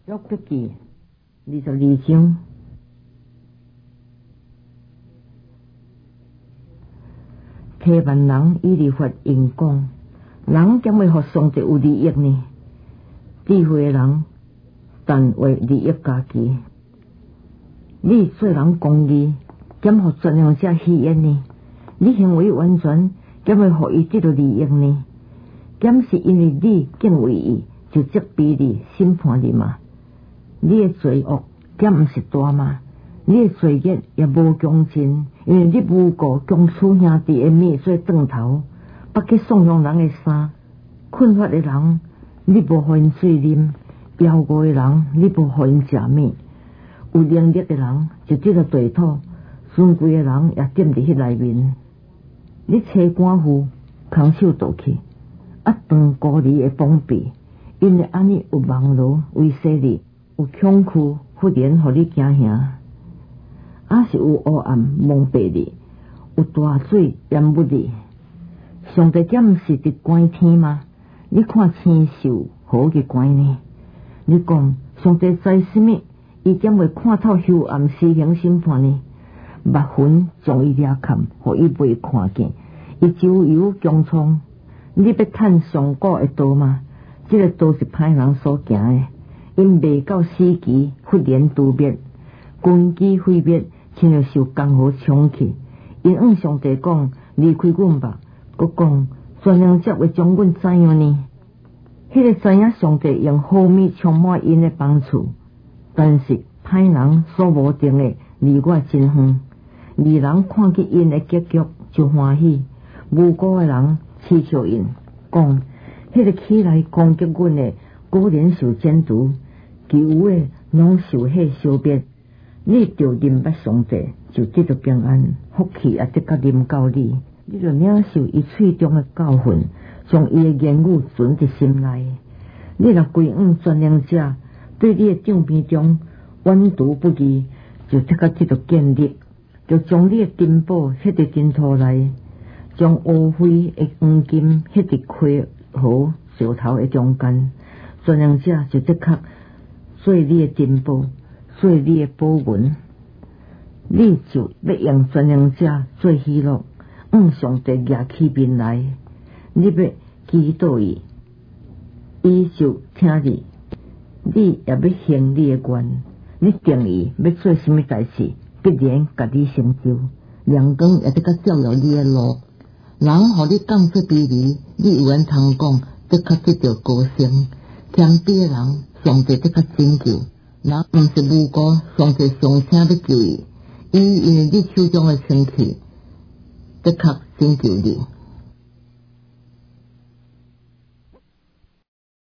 足筆記22章，提萬人以利法因講，人點會互上帝有利益呢？智慧的人但為利益家己，你做人公義，點互全能者喜悅呢？你行為完全，點會互伊得到利益呢？點是因為你敬畏伊，就責備你、審判你嘛？你的罪惡點毋是大嗎？你的罪孽也無窮盡，因為你無故強取兄弟的米做斷頭，不去送養人的衫，困乏的人你無互因水啉，枵餓的人你無互因食米，有能力的人就得到地土，尊貴的人也踮佇迄內面。你找寡婦空手倒去，斷孤兒的膀臂，因為安尼有網羅威脅你，有恐懼忽然互你驚嚇，是有黑暗蒙蔽你，有大水淹沒你。上帝點毋是佇關天嗎？你看星宿何嘅關呢？你講上帝知什麼？伊點會看透幽暗施行審判呢？目魂將伊抓砍，互伊未看見，伊周遊強創。你要趁上古的道嗎？這個道是歹人所行的，因未到死期忽然殂滅，根基毀滅，親像受江河沖去。因向上帝講，離開阮吧。佮講，全能者會將阮怎樣呢？迄個知影上帝用好米充滿因的幫助，但是歹人所無定的離我真遠。義人看見因的結局就歡喜，無辜的人嗤笑因，講迄個起來攻擊阮的果然受剪除，其餘的攏受迄消滅。你着明白上帝，就得到平安，福氣也得甲臨到你。你着領受伊喙中的教訓，將伊的言語存佇心內。你若歸向全能者，對你的帳邊中穩獨不移，就得甲得到建立，就將你的珍寶迄佇塵土內，將烏灰的黃金迄佇溪河石頭的中間。全能者就得甲做你的珍寶，做你的寶雲。你就要用全能者做喜樂，向上帝舉起面來。你要祈禱伊，伊就聽你。你也要行你的願，你定意要做什麼代志，必然甲你成就。陽光也得甲照耀你的路，人互你降說卑微，你有緣通講，得甲得到高升。謙卑的人，上帝得甲拯救。人毋是無辜，上帝上請要救伊，因為你手中的清氣，得甲拯救你。